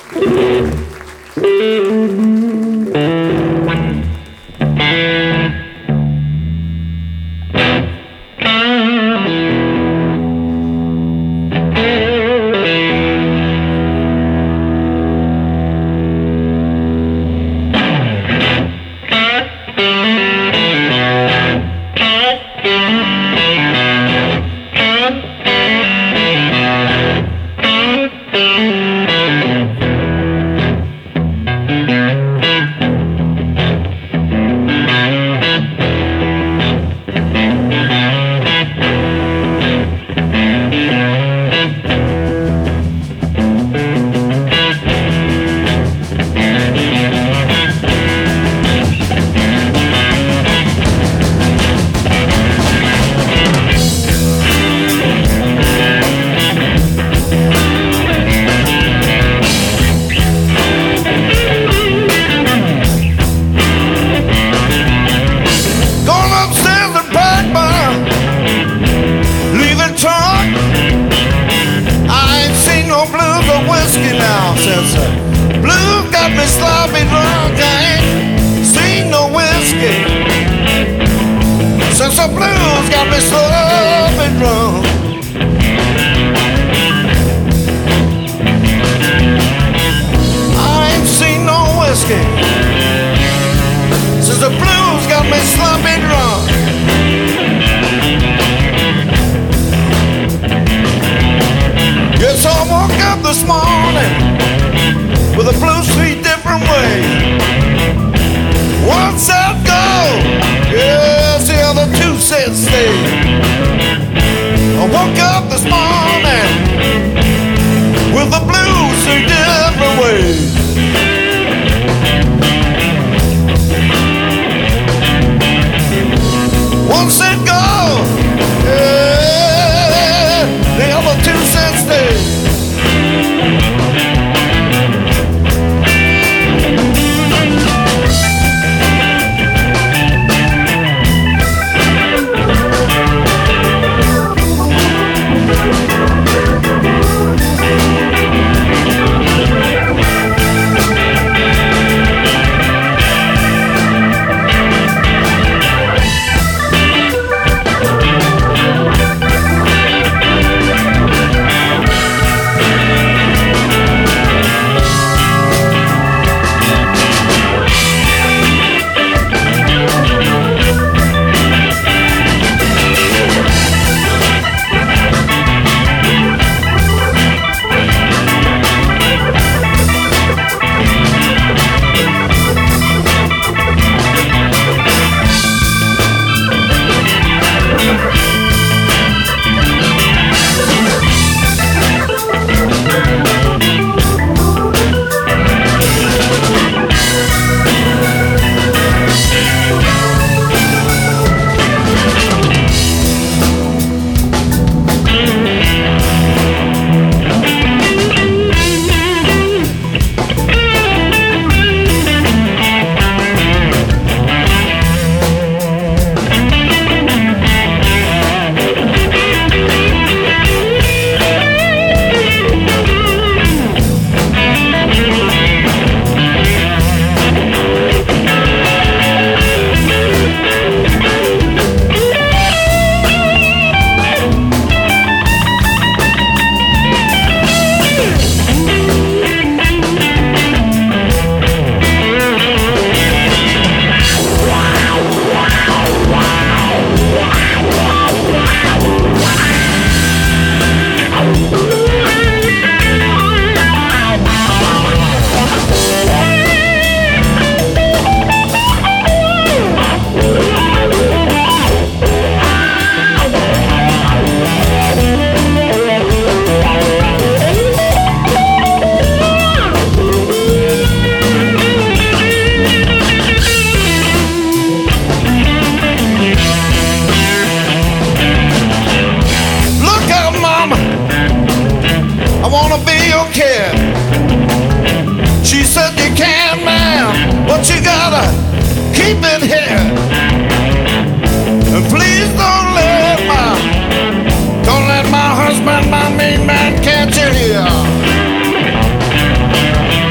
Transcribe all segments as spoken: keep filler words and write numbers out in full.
Don't let my husband, my main man, catch you here.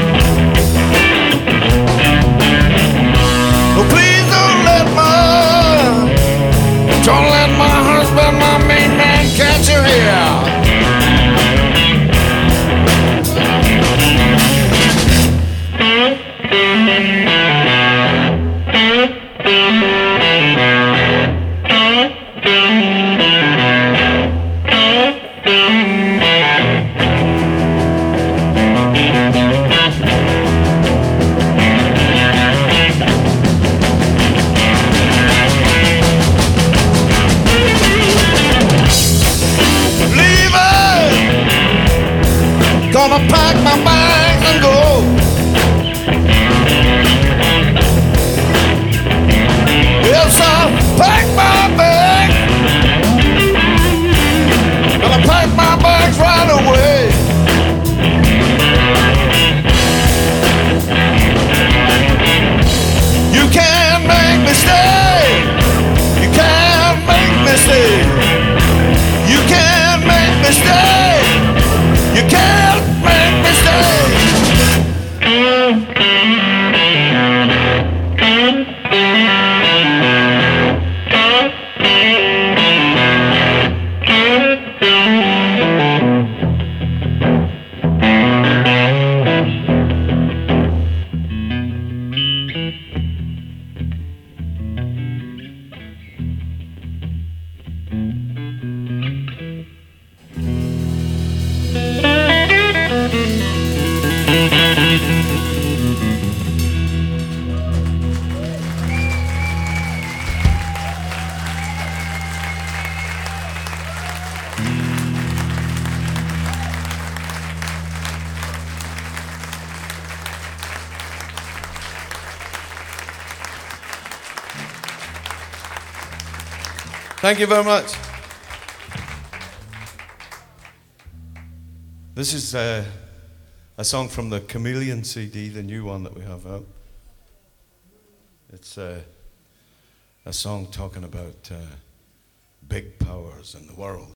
Gonna pack my bags and go. Yes, I'll pack my bags. Gonna pack my bags right away. You can't make me stay. You can't make me stay. You can't make me stay. You can't make me stay. Thank you very much. This is uh, a song from the Chameleon C D, the new one that we have out. It's uh, a song talking about uh, big powers in the world.